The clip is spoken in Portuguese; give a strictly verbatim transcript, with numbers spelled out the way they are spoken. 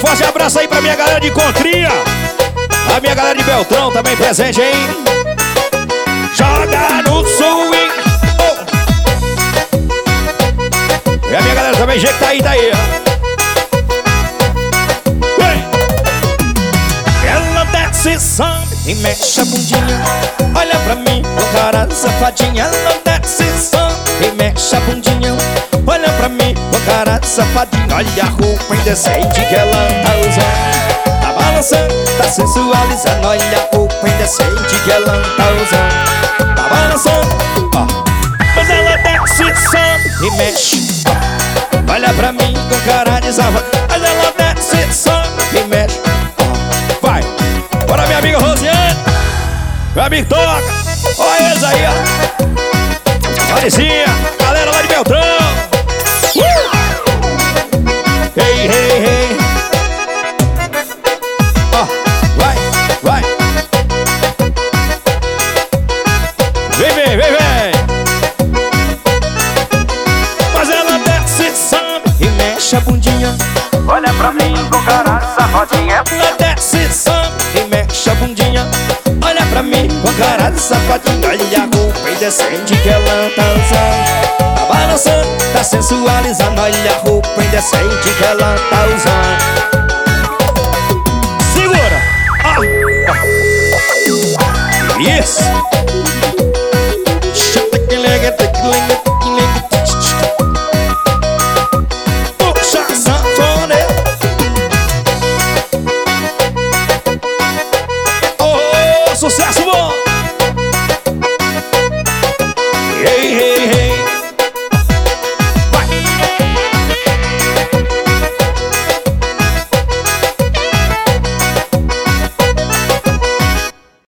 Forte abraço aí pra minha galera de Contria. A minha galera de Beltrão também presente, hein? Joga no swing. Oh. E a minha galera também, gente que tá aí, tá aí. Vem. Ela desce samba e mexe a bundinha. Olha pra mim, o cara safadinha. Ela desce samba e mexe a bundinha. Olha pra mim, o cara safadinha. Olha a roupa indecente que ela tá usando. Tá balançando, tá sensualizando. Olha a roupa indecente que ela tá usando. Tá balançando, ó. Mas ela desce samba e mexe, ó. Olha pra mim com cara de safadinha. Mas ela desce samba e mexe, ó. Vai, bora minha amiga Rosiane. Meu amigo Toca. Olha eles aí, ó. Marizinha, galera lá de Beltrão. Uh! Hey, hey, hey. Ó, oh, vai, vai. Vem, vem, vem, vem. Mas ela desce samba e mexe a bundinha. Olha pra mim com cara safadinha. Ela desce samba e mexe a bundinha. Olha pra mim com cara de safadinha. Olha a roupa indecente que ela tá usando. Tá balançando, tá sensualizando. Olha a roupa indecente que ela tá usando. Segura! Ah. Ah. Isso!